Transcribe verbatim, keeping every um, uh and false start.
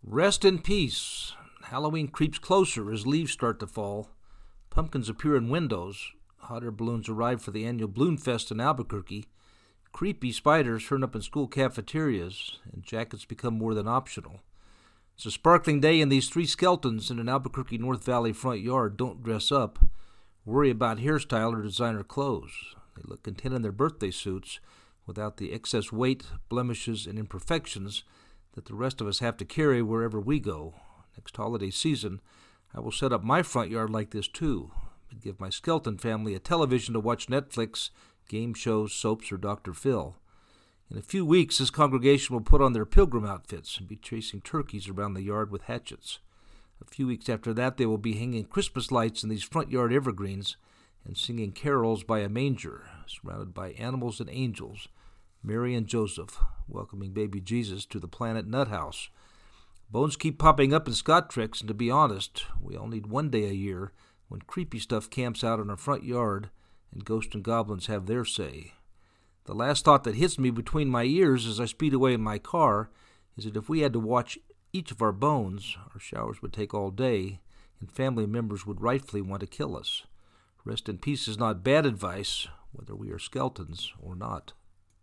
Rest in peace. Halloween creeps closer as leaves start to fall. Pumpkins appear in windows. Hot air balloons arrive for the annual Balloon Fest in Albuquerque. Creepy spiders turn up in school cafeterias, and jackets become more than optional. It's a sparkling day, and these three skeletons in an Albuquerque North Valley front yard don't dress up, worry about hairstyle or designer clothes. They look content in their birthday suits, without the excess weight, blemishes, and imperfections that the rest of us have to carry wherever we go. Next holiday season, I will set up my front yard like this too, and give my skeleton family a television to watch Netflix, game shows, soaps, or Doctor Phil. In a few weeks, this congregation will put on their pilgrim outfits and be chasing turkeys around the yard with hatchets. A few weeks after that, they will be hanging Christmas lights in these front yard evergreens and singing carols by a manger, surrounded by animals and angels, Mary and Joseph, welcoming baby Jesus to the planet Nut House. Bones keep popping up in Scott tricks, and to be honest, we all need one day a year when creepy stuff camps out in our front yard and ghosts and goblins have their say. The last thought that hits me between my ears as I speed away in my car is that if we had to watch each of our bones, our showers would take all day, and family members would rightfully want to kill us. Rest in peace is not bad advice, whether we are skeletons or not.